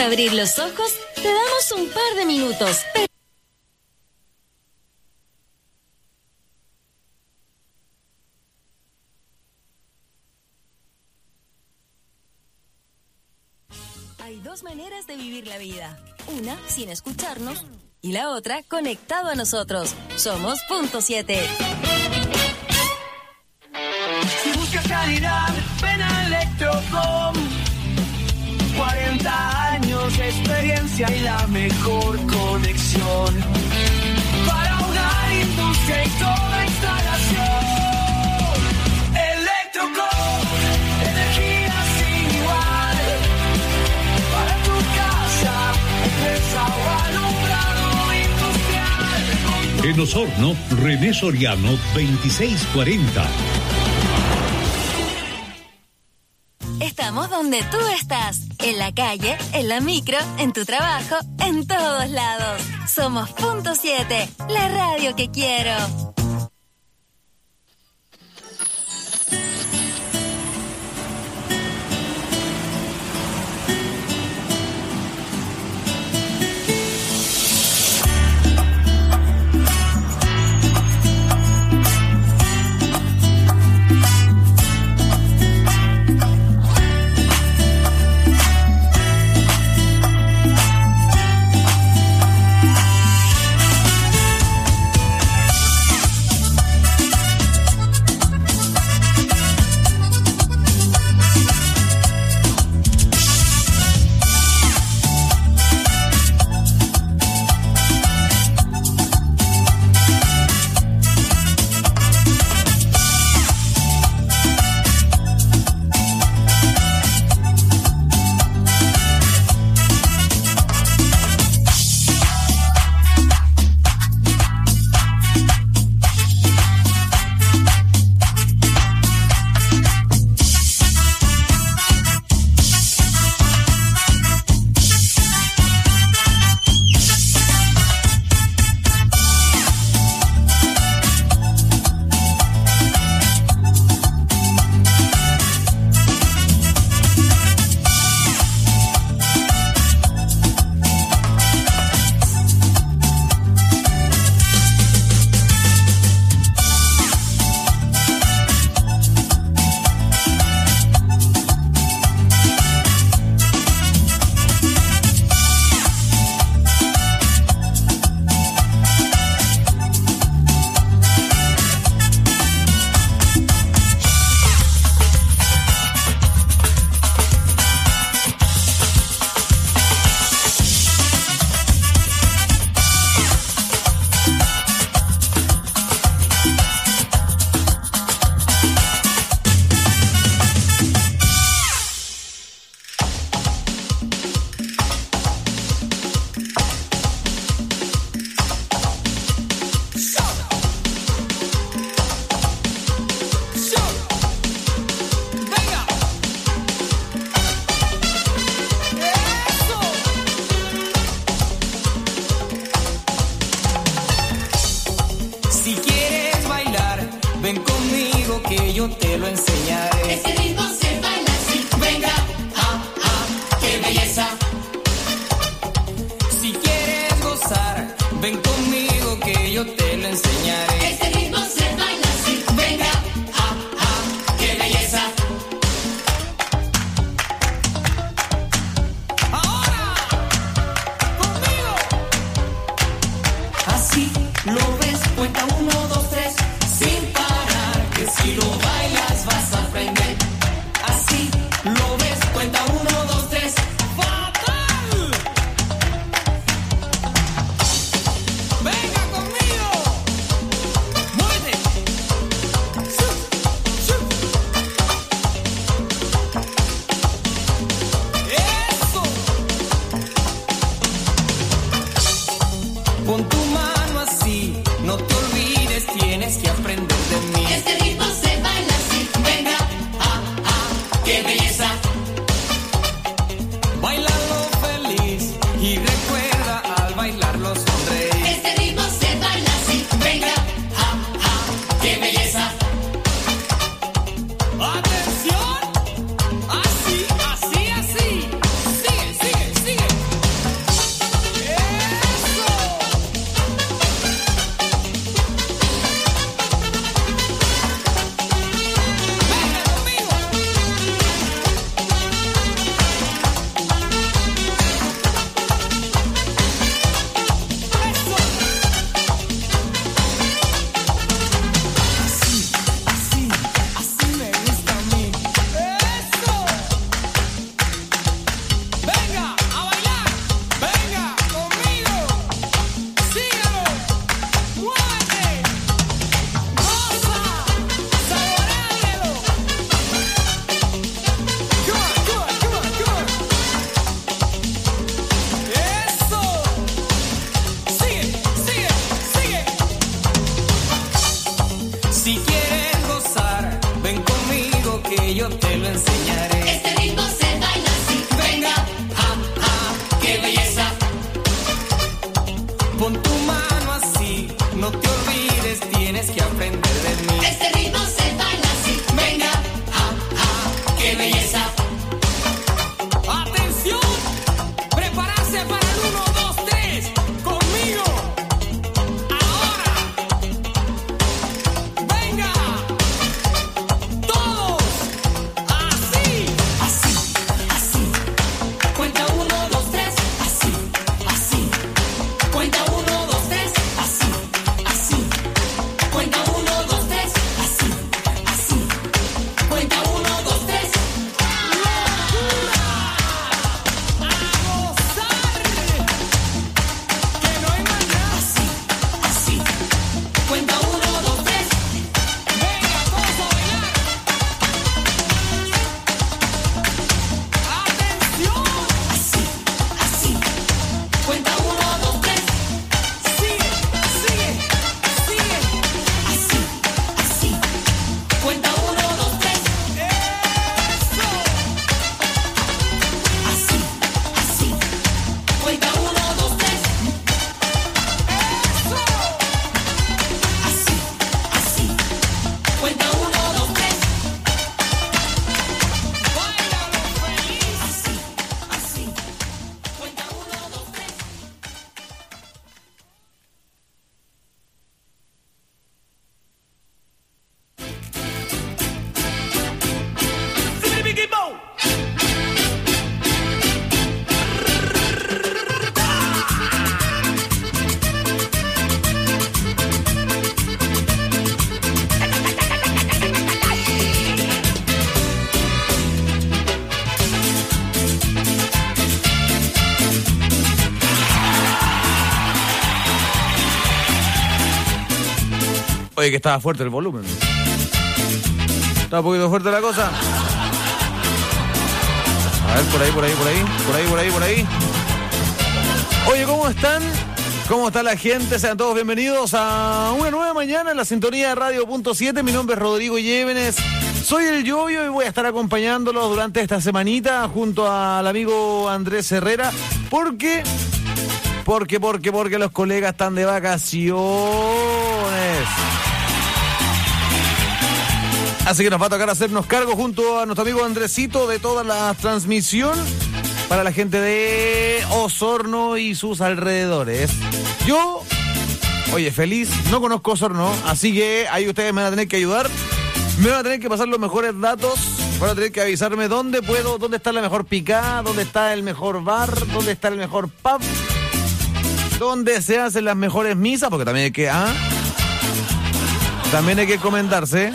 abrir los ojos, te damos un par de minutos. Hay dos maneras de vivir la vida. Una, sin escucharnos, y la otra, conectado a nosotros. Somos Punto 7. Si buscas calidad, ven a Electrocom. 40 años de experiencia y la mejor conexión para una industria y toda instalación. Electrocom, energía sin igual para tu casa, empresa o alumbrado industrial. En Osorno, René Soriano, 2640. Estamos donde tú estás, en la calle, en la micro, en tu trabajo, en todos lados. Somos Punto 7, la radio que quiero. Tienes que aprender de mí. Este ritmo se baila que yo te lo enseñaré. Este ritmo se baila así. Venga, qué belleza. Pon tu mano así, no te olvides, tienes que aprender de mí. Este ritmo se baila así. Venga, qué belleza. Atención, prepararse para el 1, 2, 3, conmigo. Ahora, venga, todos, así, Así. cuenta 1, 2, 3, Así. cuenta 1, 2, 3, Así. cuenta 1, 2, 3, Así. cuenta 1, 2, 3. Que no hay más nada. Así. Cuenta 1, 2, 3. Venga, todos a bailar. Atención. Así. Cuenta 1, 2, 3. Sigue. Así. Cuenta 1, 2, 3. Eso. Así. Cuenta 1, 2, 3. Eso. Así. Cuenta 1, 2, 3. Báilalo feliz. Así. Cuenta 1, 2, 3. Oye, que estaba fuerte el volumen. Estaba un poquito fuerte la cosa. A ver, por ahí. Oye, ¿cómo están? ¿Cómo está la gente? Sean todos bienvenidos a una nueva mañana en la sintonía de Radio.7. Mi nombre es Rodrigo Llévenes. Soy el Yoyo y voy a estar acompañándolos durante esta semanita junto al amigo Andrés Herrera. Porque los colegas están de vacaciones. Así que nos va a tocar hacernos cargo junto a nuestro amigo Andresito de toda la transmisión para la gente de Osorno y sus alrededores. Yo, oye, feliz, no conozco Osorno, así que ahí ustedes me van a tener que ayudar. Me van a tener que pasar los mejores datos, van a tener que avisarme dónde está la mejor picada, dónde está el mejor bar, dónde está el mejor pub, dónde se hacen las mejores misas, porque también hay que comentarse.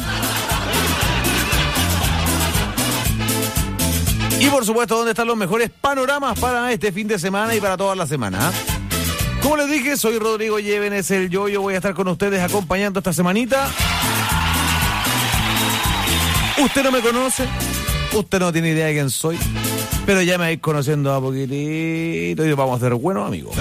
Y por supuesto, ¿dónde están los mejores panoramas para este fin de semana y para toda la semana? Como les dije, soy Rodrigo Llévenes, el Yoyo. Voy a estar con ustedes acompañando esta semanita. Usted no me conoce, usted no tiene idea de quién soy, pero ya me vais conociendo a poquitito y vamos a ser buenos amigos.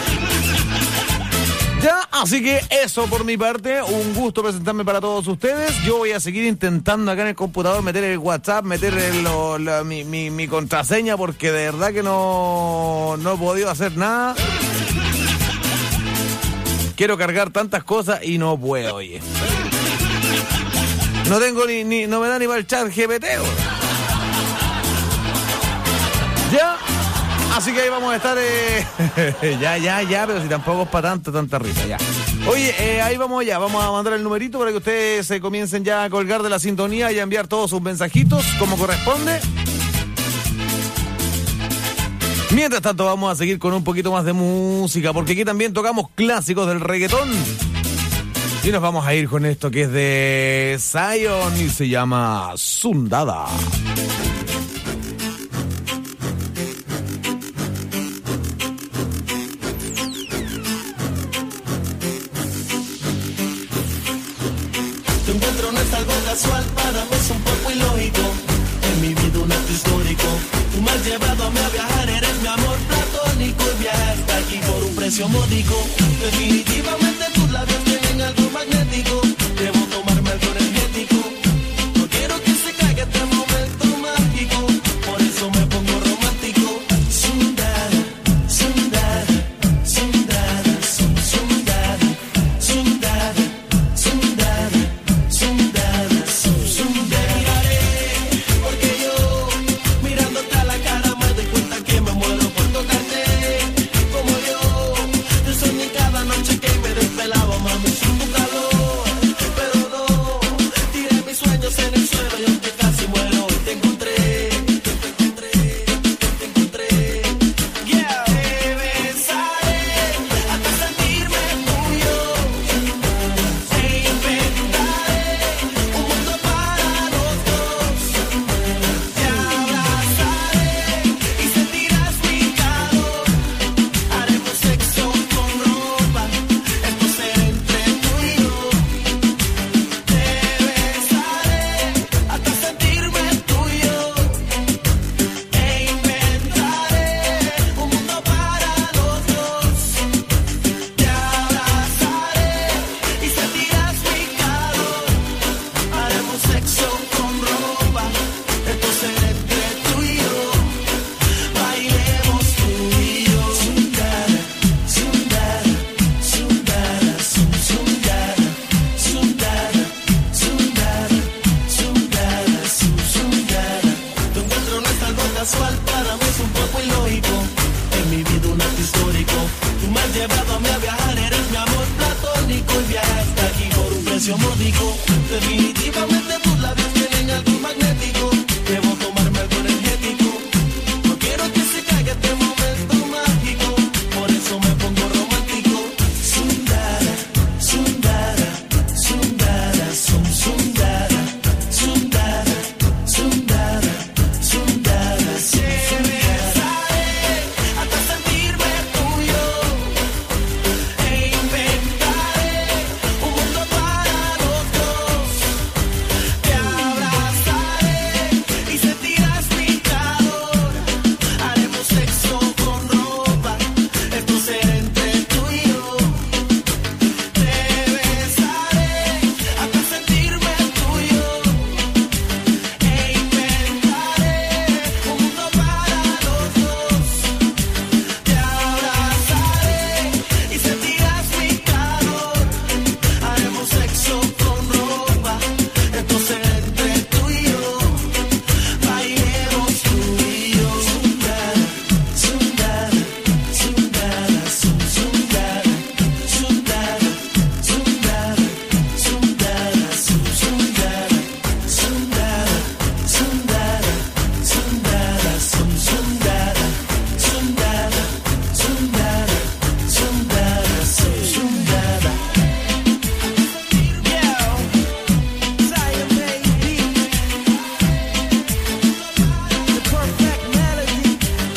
Ya, así que eso por mi parte, un gusto presentarme para todos ustedes. Yo voy a seguir intentando acá en el computador meter el WhatsApp, meter mi contraseña, porque de verdad que no he podido hacer nada. Quiero cargar tantas cosas y no puedo, oye. No tengo no me da ni para el chat GPT. Ya. Así que ahí vamos a estar, ya, pero si tampoco es para tanta risa, ya. Oye, ahí vamos a mandar el numerito para que ustedes se comiencen ya a colgar de la sintonía y a enviar todos sus mensajitos como corresponde. Mientras tanto vamos a seguir con un poquito más de música, porque aquí también tocamos clásicos del reggaetón. Y nos vamos a ir con esto que es de Zion y se llama Sundada. Te encuentro no es algo casual, para mí es un poco ilógico. En mi vida un acto histórico. Tú me has llevado a viajar, eres mi amor platónico. Y viajaste aquí por un precio módico. Definitivamente tus labios tienen algo magnético. Debo tomarme algo energético. No quiero que se caiga este momento. precio módico. Definitivamente tus labios tienen algo magnético. Debo tomarme algo energético. No quiero que se caiga este momento mágico. Por eso me pongo romántico. Sundara, Sundara, Sundara, Sundara, Sundara, Sundara, Sundara, Sundara. Hasta sentirme tuyo e inventaré un mundo para los dos. Te abrazaré y sentirás mi calor. Haremos sexo con ropa, esto será entre tú y yo. Te besaré hasta sentirme tuyo e inventaré un mundo para los dos. Te abrazaré y sentirás mi calor. Haremos sexo con ropa, esto será entre tú y yo. Bailemos tú y yo. Sundara, Sundara, Sundara, Sundara, Sundara, Sundara, Sundara, Sundara, Sundara, Sundara, Sundara, Sundara, Sundara, Sundara, Sundara, Sundara. Yo, Zion baby, the perfect melody.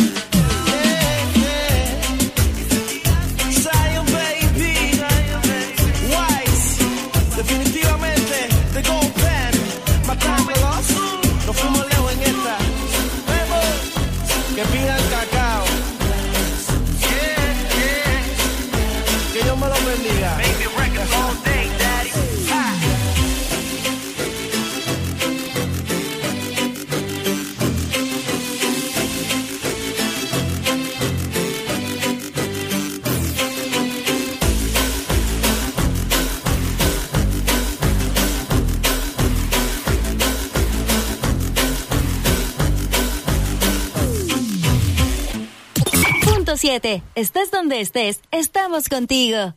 Zion baby, Wise, definitivamente the gold pen, matándolos. Nos fuimos lejos en esta. Vemos que pida el cacao. Que Dios me lo bendiga. Baby records all day, daddy. Punto 7. Estés donde estés, estamos contigo.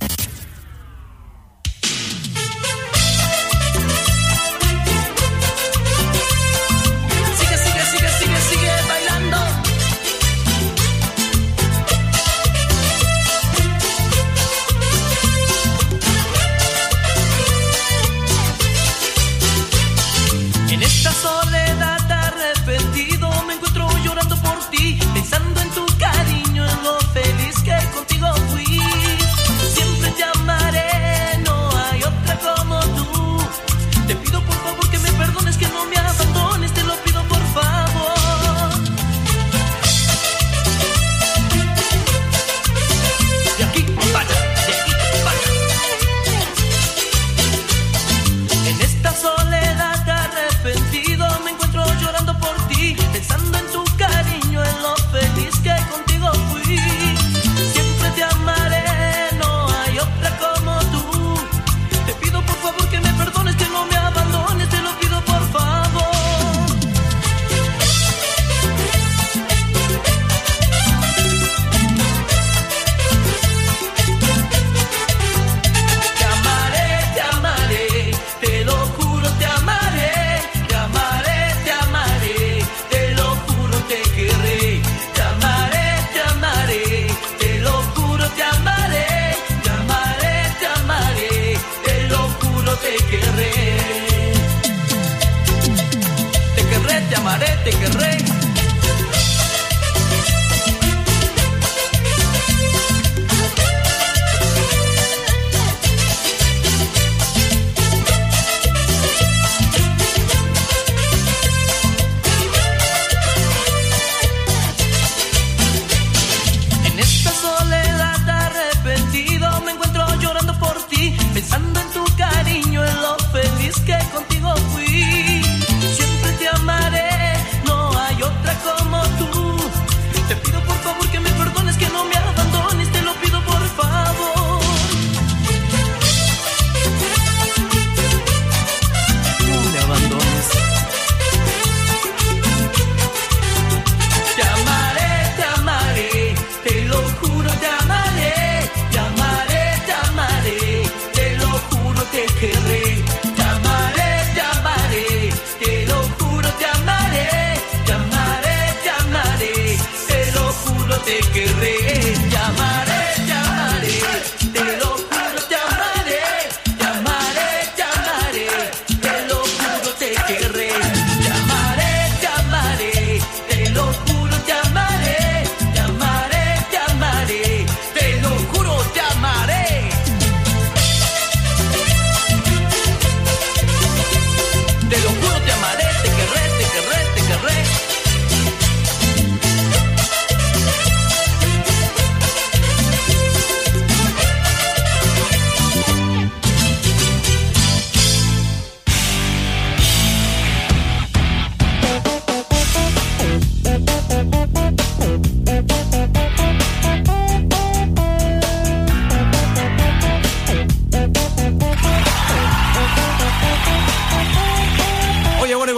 Sigue, sigue, sigue, sigue, sigue bailando. En esta soledad arrepentido me encuentro llorando por ti, pensando en tu cariño, en lo feliz que contigo fui. Siempre te amaré, no hay otra como tú. Te pido por favor que me perdones, que no me abandones, te lo pido por favor. De aquí para allá, de aquí para allá. En esta soledad arrepentido me encuentro llorando por ti, pensando en tu cariño, en lo feliz que contigo fui. Siempre te amaré, no hay otra como tú. Te pido por favor que me perdones, que no me abandones, te lo pido por favor. Te amaré, te lo juro, te amaré. Te amaré, te lo juro, te querré. Te amaré, te lo juro, te amaré. Te amaré, te lo juro, te querré. Te querré, te amaré, te querré. En esta soledad arrepentido me encuentro llorando por ti, pensando en tu cariño, en lo feliz que contigo fui. Siempre te amaré, no hay otra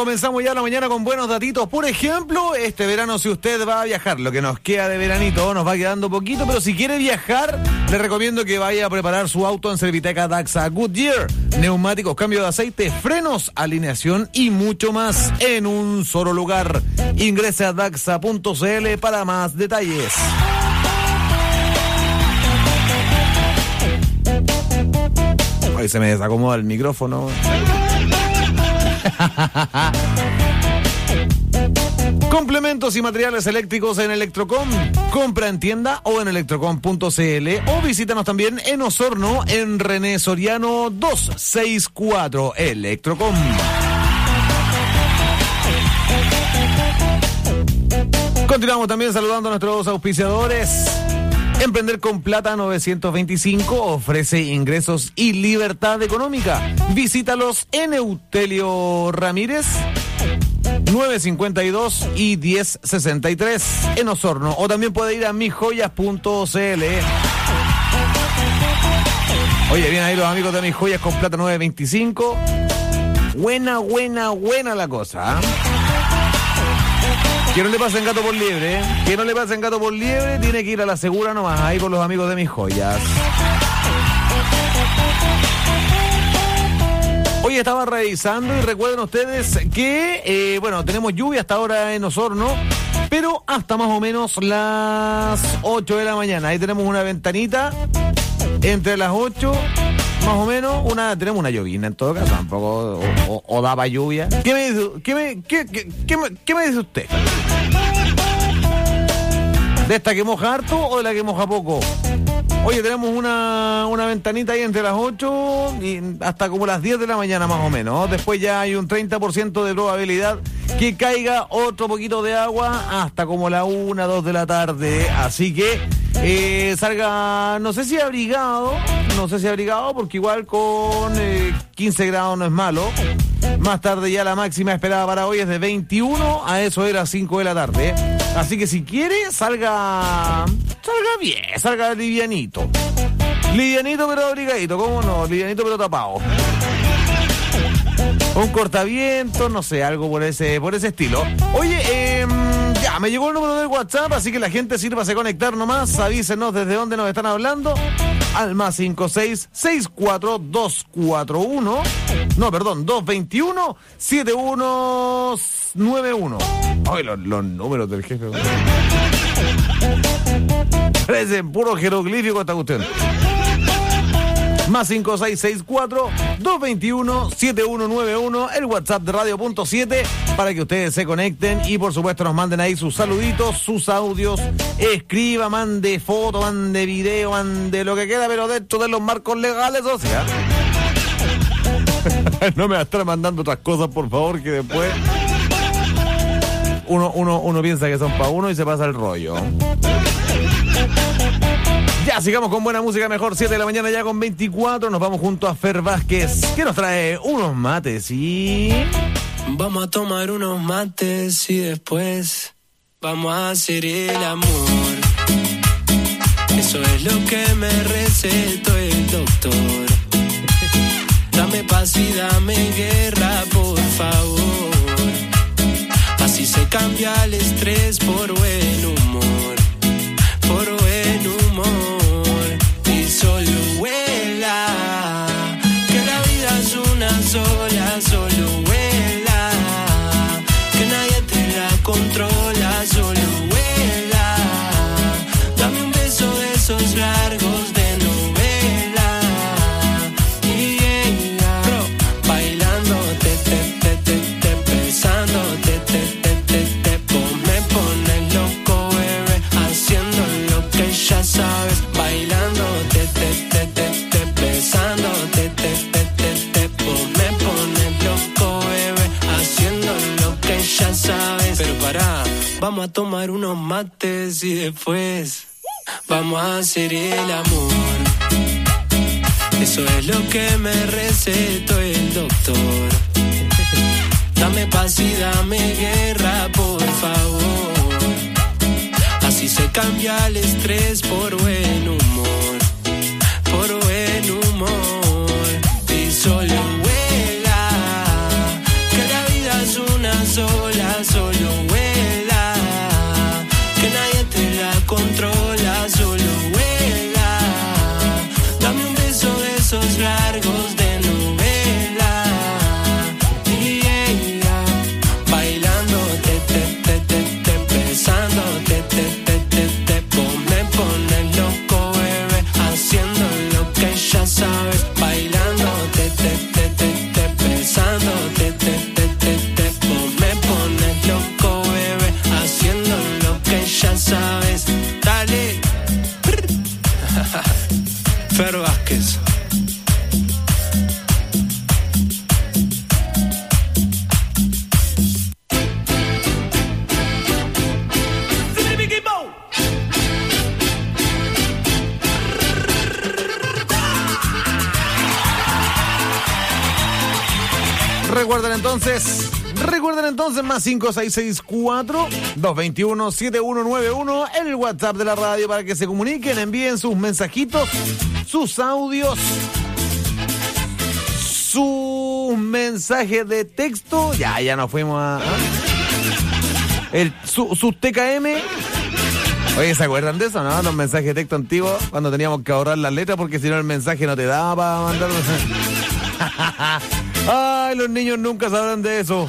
comenzamos ya la mañana con buenos datitos. Por ejemplo, este verano, si usted va a viajar, lo que nos queda de veranito, nos va quedando poquito, pero si quiere viajar, le recomiendo que vaya a preparar su auto en Serviteca Daxa Goodyear. Neumáticos, cambio de aceite, frenos, alineación y mucho más en un solo lugar. Ingrese a daxa.cl para más detalles. Hoy se me desacomoda el micrófono. Complementos y materiales eléctricos en Electrocom. Compra en tienda o en electrocom.cl o visítanos también en Osorno en René Soriano 264. Electrocom. Continuamos también saludando a nuestros auspiciadores. Emprender con Plata 925 ofrece ingresos y libertad económica. Visítalos en Eutelio Ramírez 952 y 1063 en Osorno. O también puede ir a misjoyas.cl. Oye, bien ahí los amigos de Mis Joyas con Plata 925. Buena la cosa, ¿eh? Que no le pasen gato por liebre, ¿eh? Que no le pasen gato por liebre, tiene que ir a la segura nomás, ahí con los amigos de Mis Joyas. Hoy estaba revisando y recuerden ustedes que, tenemos lluvia hasta ahora en Osorno, pero hasta más o menos las 8 de la mañana. Ahí tenemos una ventanita entre las 8, más o menos, tenemos una llovina en todo caso, tampoco, o daba lluvia. ¿Qué me dice usted? ¿De esta que moja harto o de la que moja poco? Oye, tenemos una ventanita ahí entre las 8 y hasta como las 10 de la mañana más o menos. Después ya hay un 30% de probabilidad que caiga otro poquito de agua hasta como la 1, 2 de la tarde. Así que salga, no sé si abrigado, porque igual con 15 grados no es malo. Más tarde ya la máxima esperada para hoy es de 21, a eso era 5 de la tarde. Así que si quiere, salga bien, salga livianito. Livianito pero abrigadito, ¿cómo no? Livianito pero tapado. Un cortaviento, no sé, algo por ese estilo. Oye, ya, me llegó el número del WhatsApp, así que la gente sírvase a conectar nomás. Avísenos desde dónde nos están hablando. Al más 221-7191. Ay, los números del jefe. Parecen puro jeroglífico esta cuestión. Más 5664-221-7191, el WhatsApp de Radio.7, para que ustedes se conecten y por supuesto nos manden ahí sus saluditos, sus audios, escriba, mande foto, mande video, mande lo que queda, pero dentro de los marcos legales, o sea. No me va a estar mandando otras cosas, por favor, que después uno piensa que son para uno y se pasa el rollo. Ya, sigamos con buena música mejor, 7 de la mañana ya con 24, nos vamos junto a Fer Vázquez, que nos trae unos mates y... Vamos a tomar unos mates y después vamos a hacer el amor. Eso es lo que me recetó el doctor. Dame paz y dame guerra, por favor. Así se cambia el estrés por buen humor. Por buen humor. Y solo vuela, que la vida es una sola. Solo vuela, que nadie te la controla. Solo vuela, dame un beso de esos largos de novela. Y ella, bailando, te besando, te pone loco, bebé, haciendo lo que ya sabes, bailando, te besando, te pone loco, bebé, haciendo lo que ya sabes. Pero pará, vamos a tomar unos mates y después vamos a hacer el amor. Eso es lo que me recetó el doctor. Dame paz y dame guerra, por favor. Así se cambia el estrés por buen humor. Por buen humor. Y solo vuela, que la vida es una Recuerden entonces, más 5664-221-7191, el WhatsApp de la radio para que se comuniquen, envíen sus mensajitos, sus audios, sus mensajes de texto. Ya nos fuimos a... sus TKM. Oye, ¿se acuerdan de eso, no? Los mensajes de texto antiguos, cuando teníamos que ahorrar las letras porque si no el mensaje no te daba para mandar. Ay, los niños nunca sabrán de eso.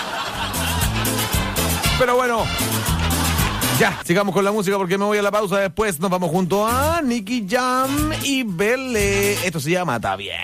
Pero bueno, ya, sigamos con la música porque me voy a la pausa. Después nos vamos junto a Nicky Jam y Belle. Esto se llama Está Bien.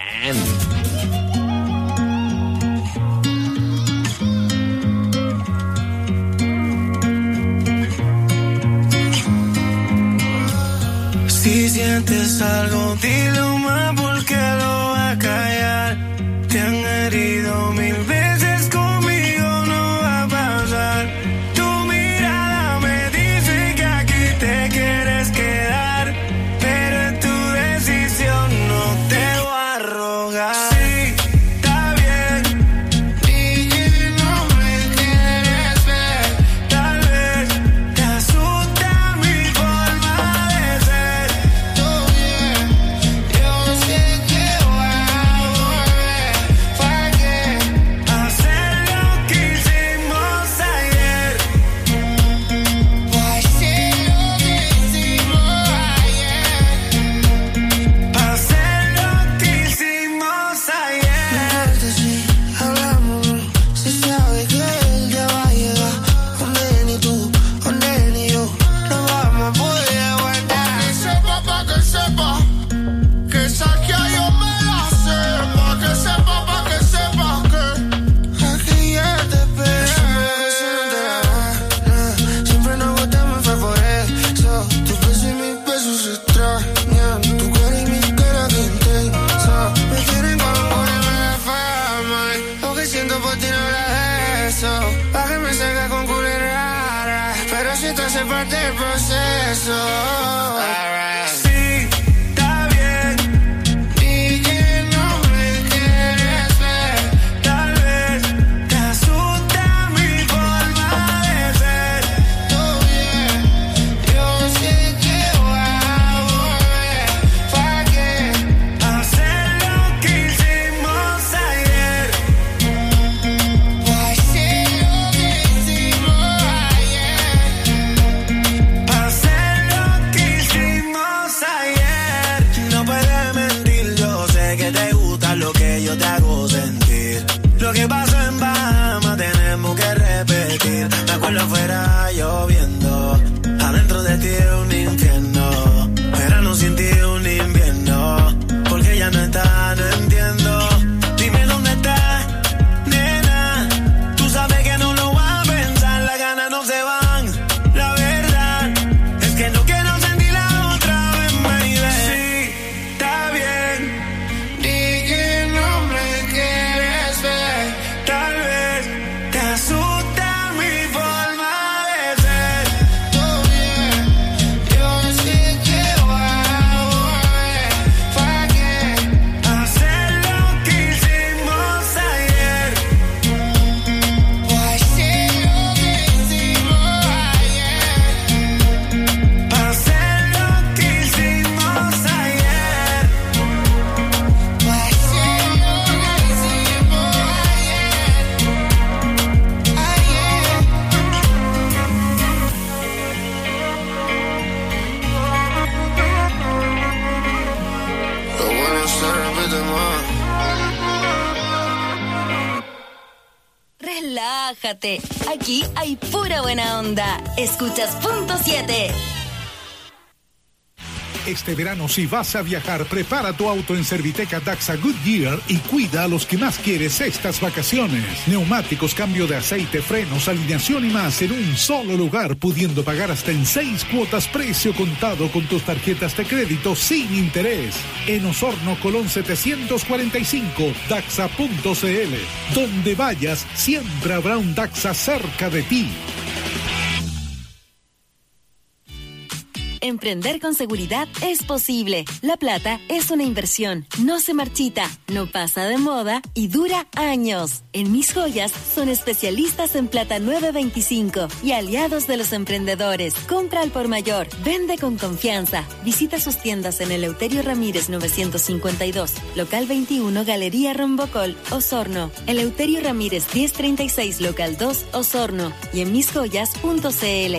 Si sientes algo, dilo más porque lo va a callar. Te han herido 1000 veces, conmigo no va a pasar. Tu mirada me dice que aquí te quieres quedar, pero es tu decisión, no te voy a rogar. Sí, está bien, y que no me quieres ver. Tal vez te asusta mi forma de ser. Todo bien, yo sé que voy a volver. ¿Para qué hacer lo que hicimos ayer? Hacer lo que hicimos ayer. Hacer lo que hicimos ayer. Si hablamos, se sabe que el día va a llegar. Donde ni tú, donde ni yo, no vamos a poder aguantar. Pa' que sepa, que saque a yo me la sepa. Que sepa, pa' que sepa que aquí ya te esperé. Siempre nos gustamos, fue por eso. Tus besos y mis besos se extrañan. Tu cara y mi cara que intensa. Me quieren como ponerme la fama. Lo que siento por ti no era eso. Pa' que me salga con culera. Pero si esto hace parte del proceso. Sí, está bien. Y que no me quieres ver. Tal vez te asusta mi forma de ser. Todo bien, yo sé que voy a volver. ¿Para qué hacer lo que hicimos ayer? Hacer lo que hicimos ayer. Hacer lo que hicimos ayer. No puedes mentir, yo sé que te gusta lo que yo te hago sentir. Lo que pasó en Bahamas tenemos que repetir. Me acuerdo afuera lloviendo, adentro de ti es un infierno. Verano sin ti es un invierno, porque ya no está, no entiendo. Dime dónde estás, nena. Tú sabes que no lo vas a pensar, las ganas no se van. La verdad es que no quiero sentirla otra vez, baby. Sí, está bien. Di que no me quieres ver. Tal vez te asusta mi forma de ser. Todo bien, yo sé que voy a volver. ¿Para qué hacer lo que hicimos ayer? Hacer lo que hicimos ayer. Hacer lo que hicimos ayer. Hacer lo que hicimos ayer. Lo bueno se repite más. Relájate, aquí hay pura buena onda. Escuchas Punto 7. Este verano, si vas a viajar, prepara tu auto en Serviteca Daxa Goodyear y cuida a los que más quieres estas vacaciones. Neumáticos, cambio de aceite, frenos, alineación y más en un solo lugar, pudiendo pagar hasta en 6 cuotas precio contado con tus tarjetas de crédito sin interés. En Osorno, Colón 745, Daxa.cl. Donde vayas, siempre habrá un Daxa cerca de ti. Emprender con seguridad es posible. La plata es una inversión, no se marchita, no pasa de moda y dura años. En Mis Joyas son especialistas en plata 925 y aliados de los emprendedores. Compra al por mayor, vende con confianza. Visita sus tiendas en Eleuterio Ramírez 952, local 21, Galería Rombocol, Osorno. Eleuterio Ramírez 1036, local 2, Osorno. Y en misjoyas.cl.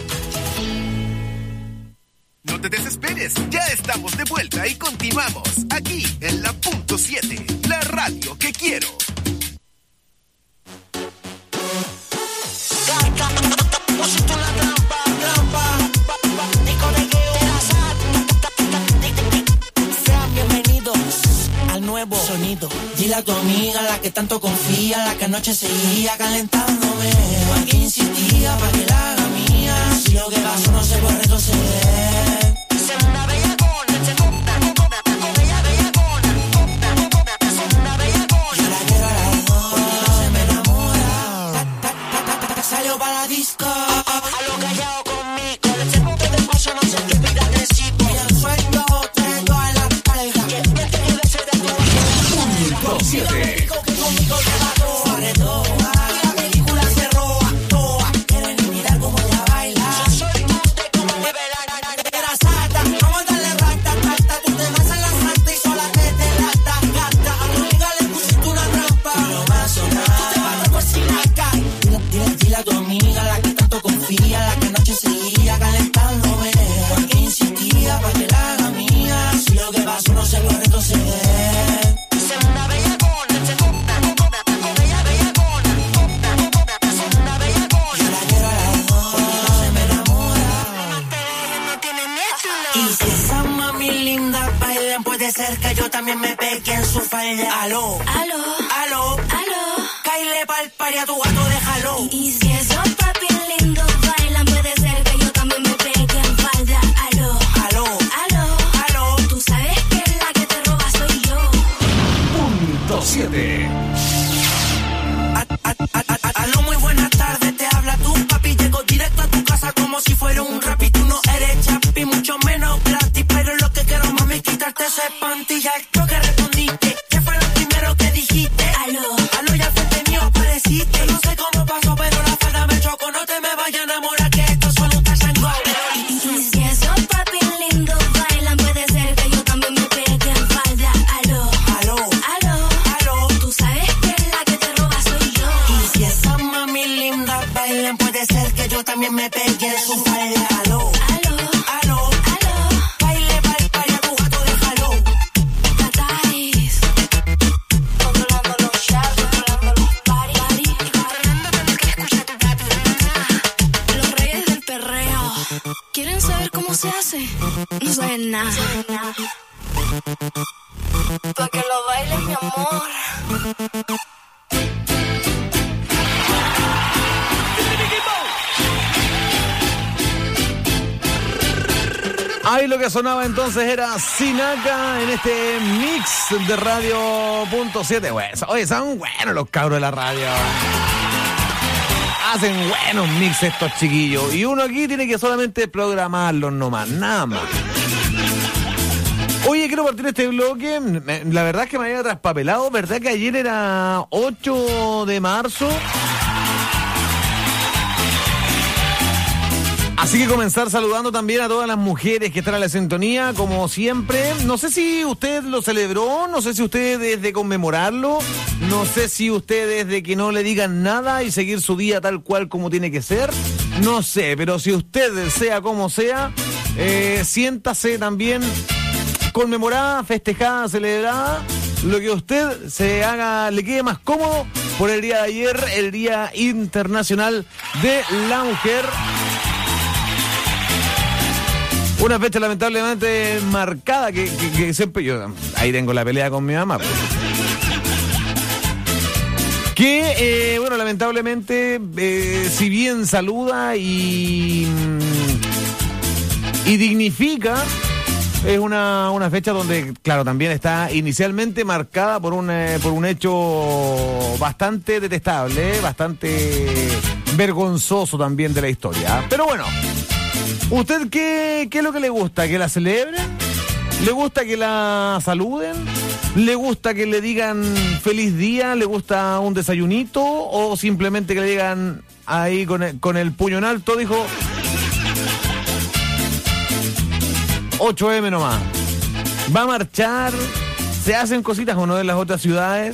No te desesperes, ya estamos de vuelta y continuamos aquí en la Punto 7, la radio que quiero. Sean bienvenidos al nuevo sonido. Dile a tu amiga, la que tanto confía, la que anoche seguía calentándome. Aquí insistía para que la haga mía. Si lo que pasó no se puede retroceder. Segunda bellacona, bella bellacona. Segunda bellacona. Yo la quiero a las dos, porque no se me enamora. Salió para la disco. A lo callado conmigo, el segundo del paso no se te pida agresivo. Y el sueño tengo en la espalda. Que te quede ser de tu Punto 7. que conmigo te mató. Sobre todo, y la película se roba toa. Quieren mirar cómo ella baila. Yo soy monte como mueve la sata. Vamos a darle rata, tata. Tú te vas en la santa y sola te lata, gata. A tu amiga le pusiste una trampa. No va a sonar. Tú te vas a por sin acá. Dile a tu amiga, la que tanto confía, la que anoche seguía calentándome. Porque insistía para que la haga mía. Si lo que pasó no se puede retroceder. Segunda bellacona, bella bellacona. Segunda bellacona. Yo la quiero a las dos, porque no se me enamora. No tiene miedo. Y si esa mami linda bailan, puede ser que yo también me pegue en su falda. Aló, aló, aló, aló. Caile pa'l pari a tu gato, déjalo. Y si esos papis lindos bailan, puede ser que yo también me pegue en falda. Aló, Aló, aló, aló. tú sabes que la que te roba soy yo. Punto 7. Aló, muy buenas tardes, te habla tu papi. Llego directo a tu casa como si fuera un rap. Y tú no eres chapi, mucho menos gratis. Pero lo que quiero, mami, es quitarte ese panty. Ya creo que respondiste, ¿qué fue lo primero que dijiste? Aló, Aló, ya frente mío apareciste. No sé cómo pasó, pero la falda me chocó. No te me vayas a enamorar, que esto es solo un touch and go. y si esos papis lindos bailan, puede ser que yo también me pegue en falda. Aló, Aló, aló, aló. tú sabes que la que te roba soy yo. Y si esa mami linda bailan, puede ser que yo también me pegue en su falda. Aló, Aló, aló. aló, Baile pa'l pari a tu gato, déjalo. tatáis. Controlando los shots, controlando los party. Fernando, tienes que escuchar tu papi. Los reyes del perreo. ¿Quieren saber cómo se hace? No saben nada. Pa' que lo bailes, mi amor. Ahí lo que sonaba entonces era Sinaka en este mix de Radio Punto 7. Oye, son buenos los cabros de la radio. Hacen buenos mix estos chiquillos. Y uno aquí tiene que solamente programarlos nomás, nada más. Oye, quiero partir este bloque. La verdad es que me había traspapelado. ¿Verdad que ayer era 8 de marzo? Así que comenzar saludando también a todas las mujeres que están en la sintonía, como siempre. No sé si usted lo celebró, no sé si usted es de conmemorarlo, no sé si usted es de que no le digan nada y seguir su día tal cual como tiene que ser. No sé, pero si usted, sea como sea, siéntase también conmemorada, festejada, celebrada, lo que a usted se haga, le quede más cómodo por el día de ayer, el Día Internacional de la Mujer. Una fecha lamentablemente marcada que siempre yo... Ahí tengo la pelea con mi mamá. Pues. Que, bueno, lamentablemente, si bien saluda y dignifica, es una fecha donde, claro, también está inicialmente marcada por un hecho bastante detestable, bastante vergonzoso también de la historia. Pero bueno... ¿Usted qué es lo que le gusta? ¿Que la celebren? ¿Le gusta que la saluden? ¿Le gusta que le digan feliz día? ¿Le gusta un desayunito? ¿O simplemente que le digan ahí con el puño en alto? Dijo 8M nomás. ¿Va a marchar? ¿Se hacen cositas o no en las otras ciudades?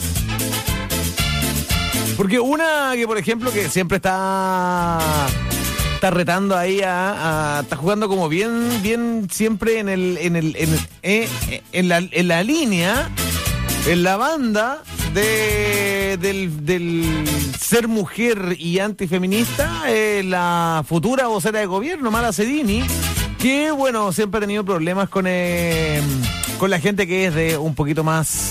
Porque una que, por ejemplo, que siempre está retando ahí está jugando como bien siempre en la línea, en la banda del ser mujer y antifeminista, la futura vocera de gobierno, Mara Sedini, que bueno, siempre ha tenido problemas con la gente que es de un poquito más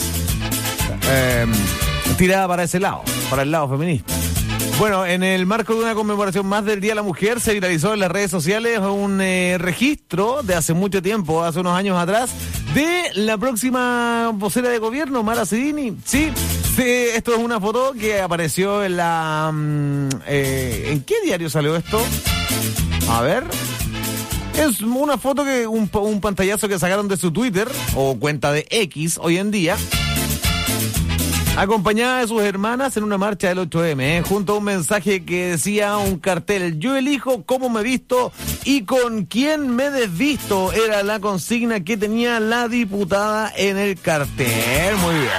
tirada para ese lado, para el lado feminista. Bueno, en el marco de una conmemoración más del Día de la Mujer, se viralizó en las redes sociales un registro de hace mucho tiempo, hace unos años atrás, de la próxima vocera de gobierno, Mara Sedini. Sí, esto es una foto que apareció en la... ¿en qué diario salió esto? A ver... Es una foto que un pantallazo que sacaron de su Twitter, o cuenta de X hoy en día, acompañada de sus hermanas en una marcha del 8M, junto a un mensaje que decía un cartel: yo elijo cómo me visto y con quién me desvisto, era la consigna que tenía la diputada en el cartel. Muy bien.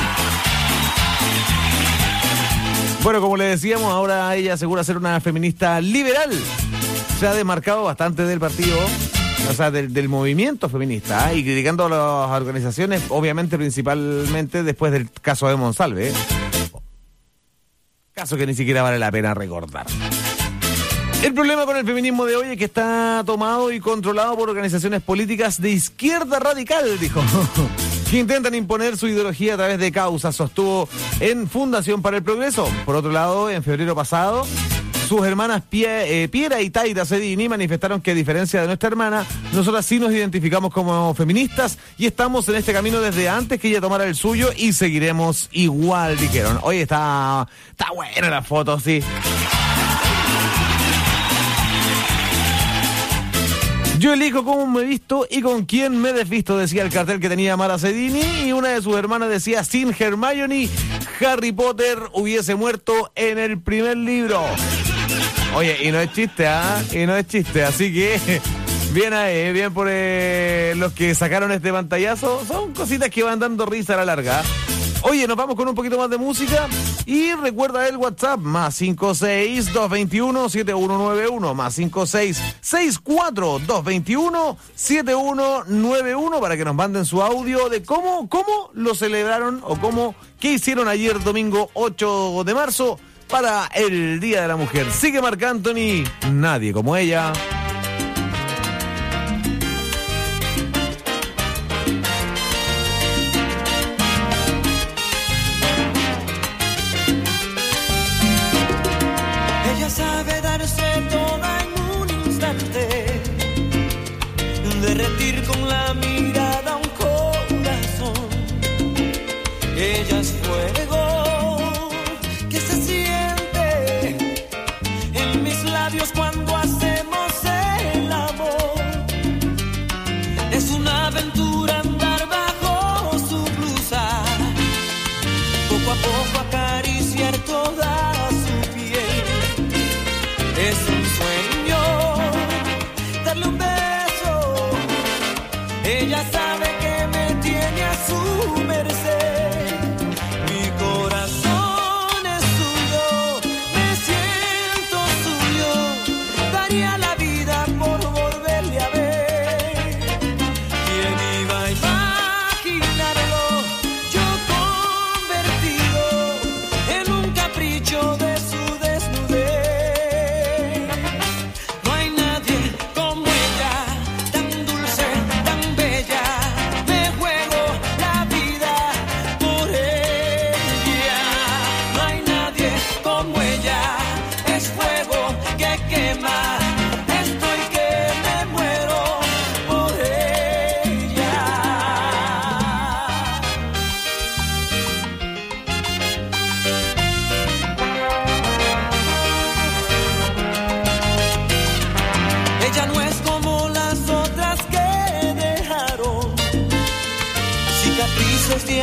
Bueno, como le decíamos, ahora ella asegura ser una feminista liberal. Se ha demarcado bastante del partido, o sea, del movimiento feminista, y criticando a las organizaciones, obviamente, principalmente después del caso de Monsalve. Caso que ni siquiera vale la pena recordar. El problema con el feminismo de hoy es que está tomado y controlado por organizaciones políticas de izquierda radical, dijo, que intentan imponer su ideología a través de causas, sostuvo en Fundación para el Progreso. Por otro lado, en febrero pasado, sus hermanas Piera y Taira Sedini manifestaron que, a diferencia de nuestra hermana, nosotras sí nos identificamos como feministas y estamos en este camino desde antes que ella tomara el suyo y seguiremos igual, dijeron. Oye, está buena la foto, sí. Yo elijo cómo me visto y con quién me desvisto, decía el cartel que tenía Mara Sedini, y una de sus hermanas decía: sin Hermione, Harry Potter hubiese muerto en el primer libro. Oye, y no es chiste, y no es chiste, así que bien ahí, bien por los que sacaron este pantallazo. Son cositas que van dando risa a la larga. Oye, nos vamos con un poquito más de música y recuerda el WhatsApp +562217191 +56642217191 para que nos manden su audio de cómo lo celebraron o qué hicieron ayer domingo 8 de marzo para el Día de la Mujer. Sigue Marc Anthony, nadie como ella. Sabe darse toda en un instante, derretir con la mirada un corazón. Ella es fuego que se siente en mis labios cuando hacemos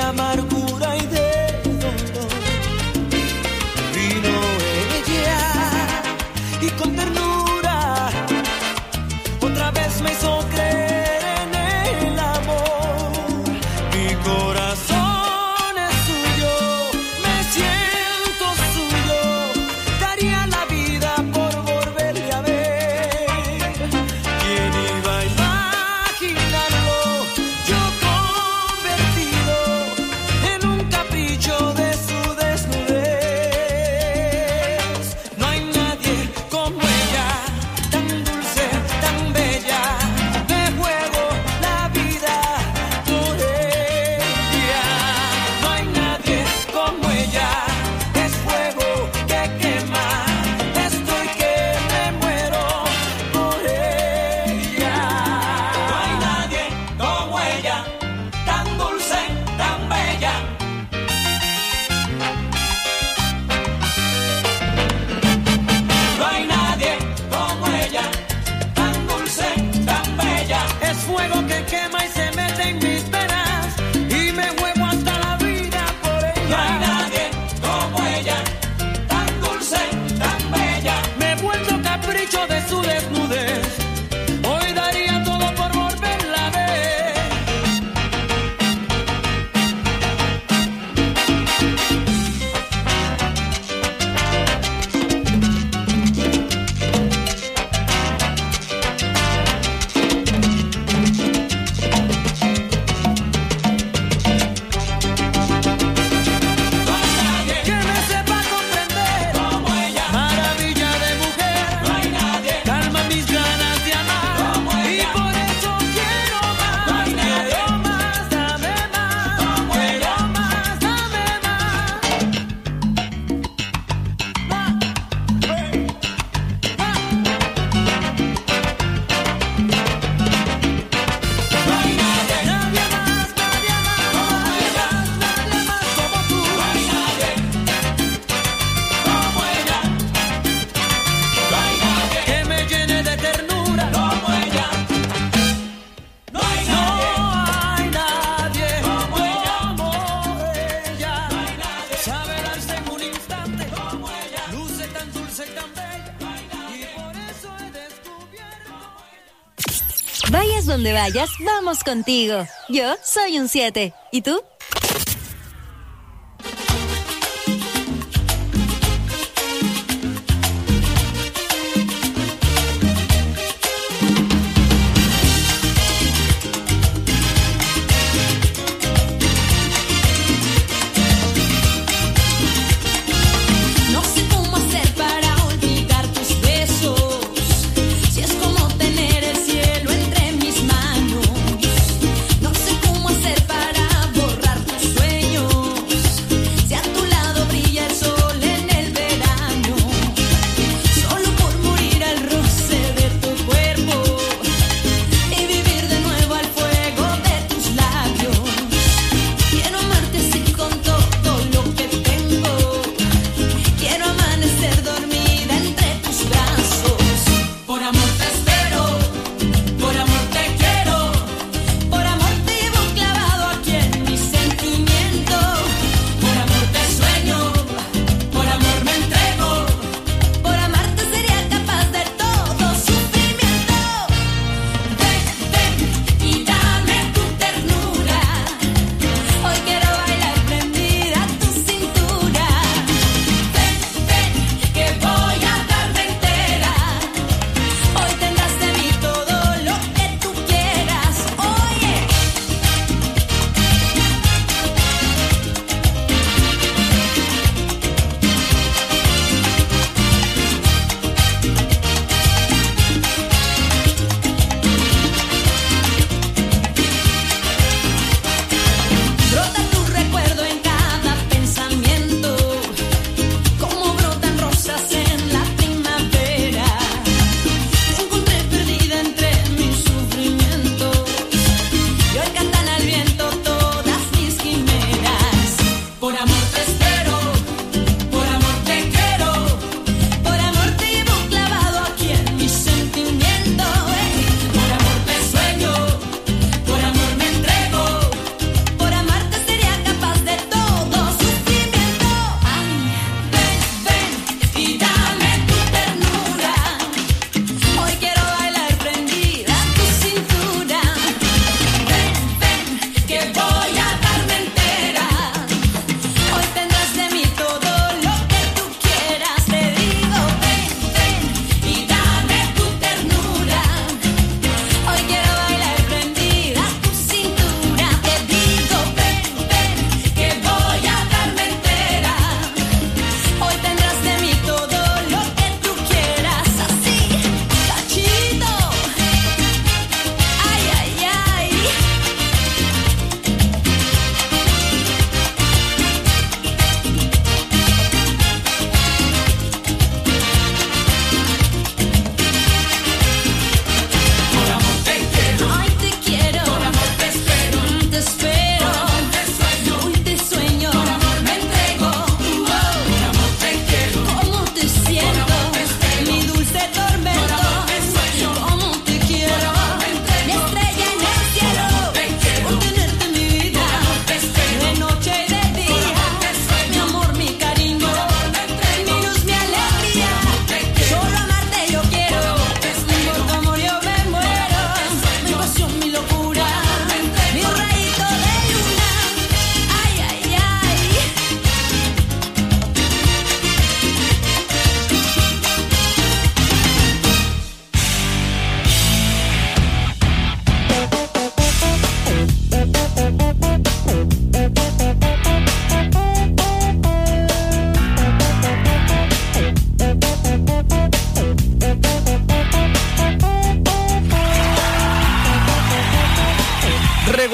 amargura y de dolor. Vino ella y con ternura otra vez me hizo creer en el amor. Mi corazón es suyo, me siento suyo, daría la vida por volverle a ver. ¿Quién iba a imaginarlo? Yo convertido en un capricho de su desnudez. No hay nadie como ella, tan dulce, tan bella. Me juego la vida por ella. No hay nadie como ella, es fuego que quema. Estoy que me muero por ella. No hay nadie como ella, tan dulce, tan bella. No hay nadie como ella, tan dulce, tan bella. Es fuego que quema y se mete en mis penas y me juego hasta la vida por ella. No hay nadie como ella, tan dulce, tan bella. Me he vuelto capricho de su desnudez. Hoy daría todo por volverla a ver. Que me sepa comprender como ella, maravilla de mujer. No hay nadie, calma mis ganas de amar como ella. Y por eso quiero más, no hay nadie, quiero más, dame más, como quiero más, dame más. No hay nadie, nadie más como ella, nadie más como tú. No hay nadie como ella, no hay nadie que me llene de ternura como ella. No hay nadie como ella, sabe darse en un instante como ella, luce tan dulce y tan bella, y por eso he descubierto. Vayas donde vayas, vamos contigo. Yo soy un 7. ¿Y tú? No sé cómo hacer para olvidar tus besos, si es como tener el cielo entre mis manos. No sé cómo hacer para borrar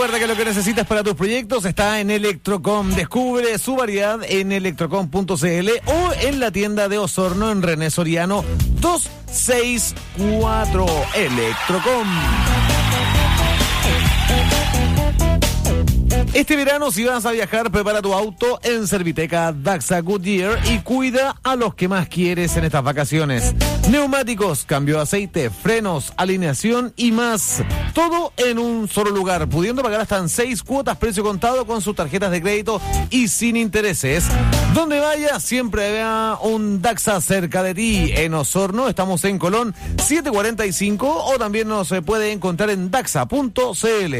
Recuerda que lo que necesitas para tus proyectos está en Electrocom. Descubre su variedad en electrocom.cl o en la tienda de Osorno en René Soriano 264. Electrocom. Este verano, si vas a viajar, prepara tu auto en Serviteca Daxa Goodyear y cuida a los que más quieres en estas vacaciones. Neumáticos, cambio de aceite, frenos, alineación y más. Todo en un solo lugar, pudiendo pagar hasta en 6 cuotas precio contado con sus tarjetas de crédito y sin intereses. Donde vaya, siempre vea un Daxa cerca de ti. En Osorno estamos en Colón 745 o también nos puede encontrar en daxa.cl.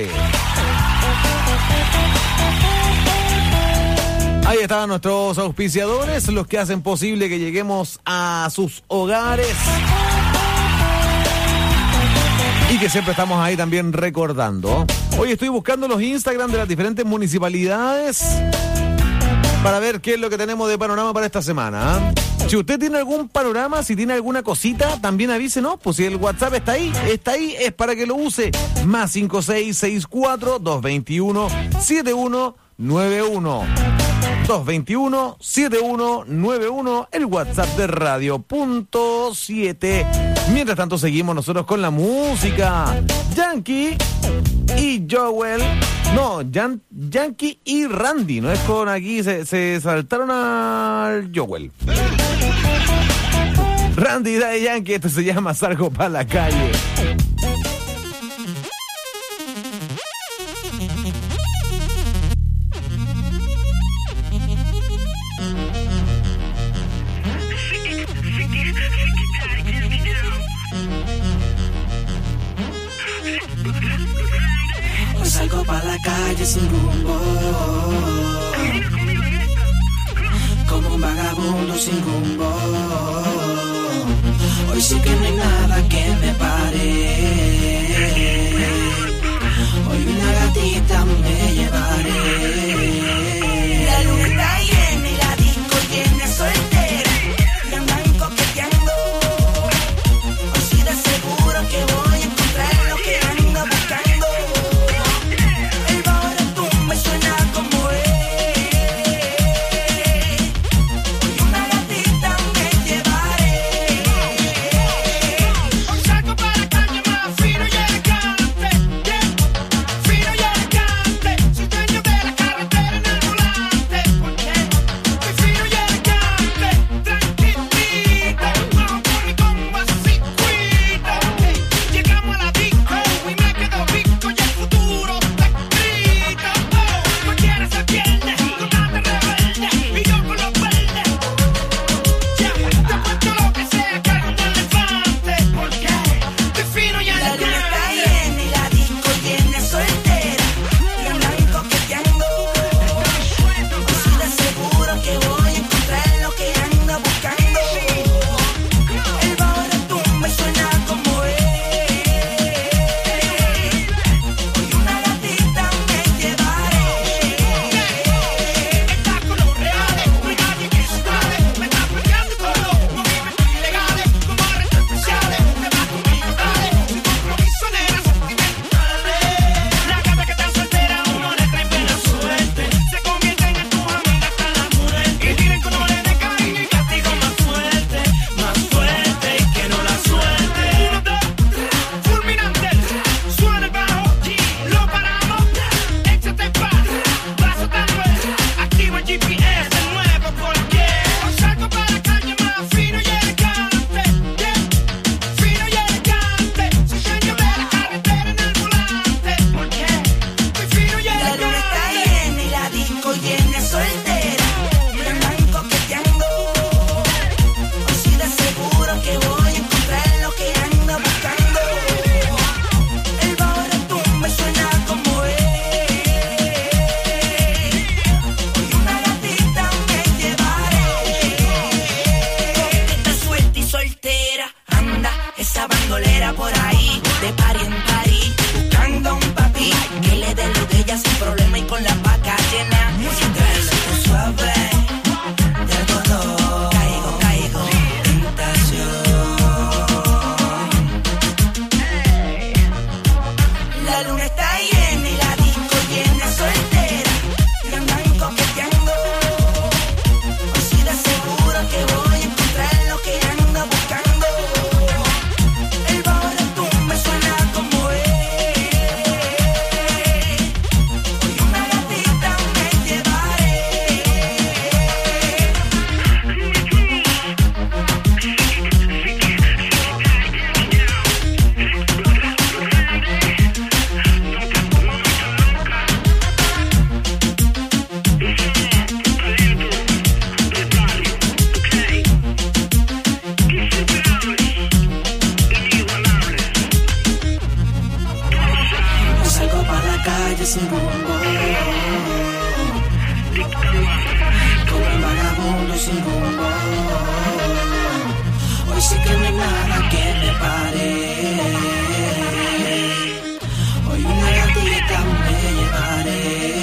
Ahí están nuestros auspiciadores, los que hacen posible que lleguemos a sus hogares y que siempre estamos ahí también recordando. Hoy estoy buscando los Instagram de las diferentes municipalidades para ver qué es lo que tenemos de panorama para esta semana. Si usted tiene algún panorama, si tiene alguna cosita, también avísenos. Pues si el WhatsApp está ahí, es para que lo use. Más 5664 221 7191. 221-7191, el WhatsApp de Radio.7. Mientras tanto, seguimos nosotros con la música. Yankee y Joel. No, Yankee y Randy. No es con aquí, se saltaron al Joel. Randy y Daddy Yankee, esto se llama Salgo para la calle. Salgo pa' la calle sin rumbo, como un vagabundo sin rumbo. Hoy sí que no hay nada que me pare. Hoy una gatita me llevaré. La luna está llena y la disco llena soltera y andan coqueteando. Hoy sí de seguro que voy a encontrar lo que ando buscando. sé que no hay nada que me pare. Hoy una gatita me llevaré.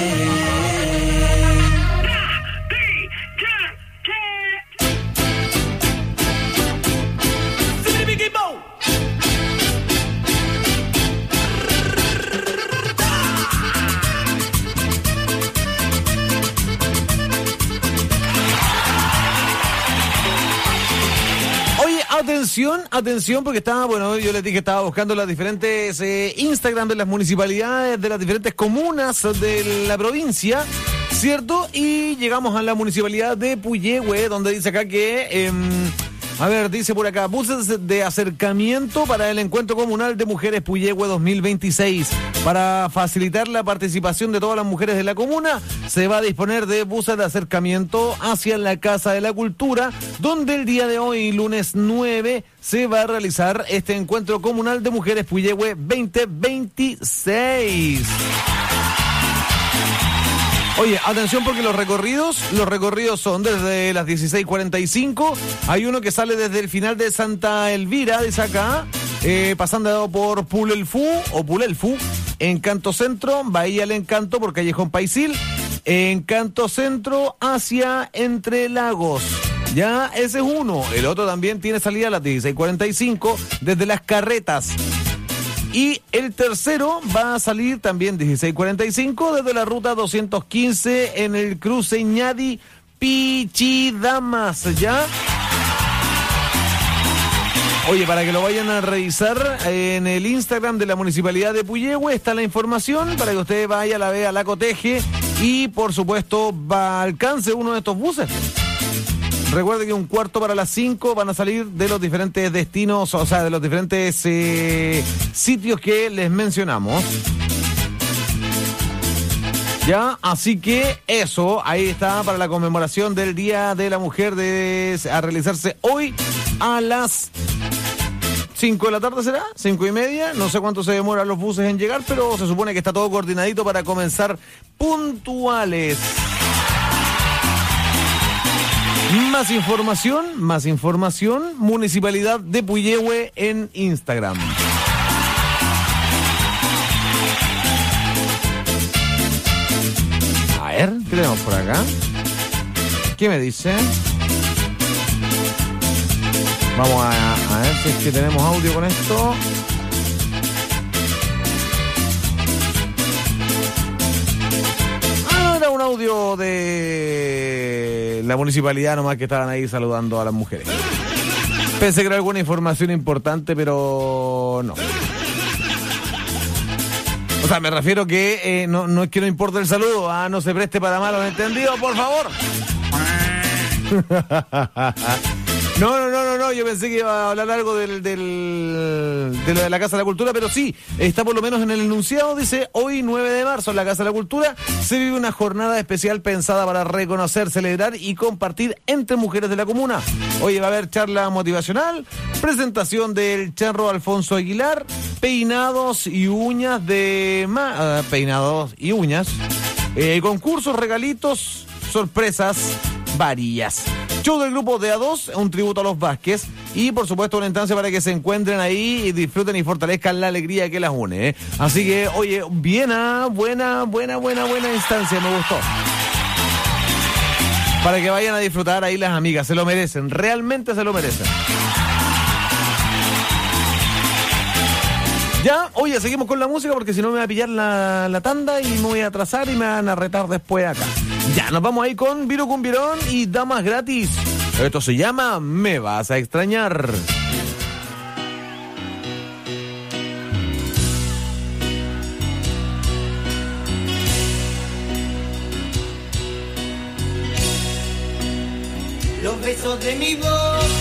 Atención, porque estaba, bueno, yo les dije que estaba buscando las diferentes Instagram de las municipalidades, de las diferentes comunas de la provincia, ¿cierto? Y llegamos a la municipalidad de Puyehue, donde dice acá que, dice por acá, buses de acercamiento para el encuentro comunal de mujeres Puyehue 2026. Para facilitar la participación de todas las mujeres de la comuna, se va a disponer de buses de acercamiento hacia la Casa de la Cultura, donde el día de hoy, lunes 9, se va a realizar este encuentro comunal de mujeres Puyehue 2026. Oye, atención porque los recorridos son desde las 16:45. Hay uno que sale desde el final de Santa Elvira, dice acá, pasando por Pulelfu, Encanto Centro, Bahía El Encanto por Callejón Paisil, Encanto Centro hacia Entre Lagos. Ya, ese es uno. El otro también tiene salida a las 16:45 desde Las Carretas. Y el tercero va a salir también 16:45 desde la ruta 215 en el cruce Ñadi Pichidamas, ¿ya? Oye, para que lo vayan a revisar en el Instagram de la Municipalidad de Puyehue está la información para que usted vaya, la vea, la coteje y por supuesto alcance uno de estos buses. Recuerde que 4:45 van a salir de los diferentes destinos, o sea, de los diferentes sitios que les mencionamos. Ya, así que eso, ahí está para la conmemoración del Día de la Mujer a realizarse hoy a las 5 de la tarde, ¿será? 5:30, no sé cuánto se demoran los buses en llegar, pero se supone que está todo coordinadito para comenzar puntuales. Más información, Municipalidad de Puyehue en Instagram. A ver, ¿qué tenemos por acá? ¿Qué me dice? Vamos a ver si es que tenemos audio con esto. Era un audio de la municipalidad nomás que estaban ahí saludando a las mujeres. Pensé que era alguna información importante, pero no. O sea, me refiero que no es que no importe el saludo, no se preste para malos entendidos, por favor. No, yo pensé que iba a hablar algo de la Casa de la Cultura, pero sí, está por lo menos en el enunciado, dice, hoy 9 de marzo en la Casa de la Cultura se vive una jornada especial pensada para reconocer, celebrar y compartir entre mujeres de la comuna. Hoy va a haber charla motivacional, presentación del charro Alfonso Aguilar, peinados y uñas concursos, regalitos, sorpresas varias. Show del grupo de A2, un tributo a los Vázquez y por supuesto una instancia para que se encuentren ahí y disfruten y fortalezcan la alegría que las une. Así que, oye, buena instancia, me gustó. Para que vayan a disfrutar ahí las amigas, se lo merecen, realmente se lo merecen. Ya, oye, seguimos con la música porque si no me va a pillar la tanda y me voy a atrasar y me van a retar después acá. Ya, nos vamos ahí con Viro Cumbirón y Damas Gratis. Esto se llama Me Vas a Extrañar. Los besos de mi boca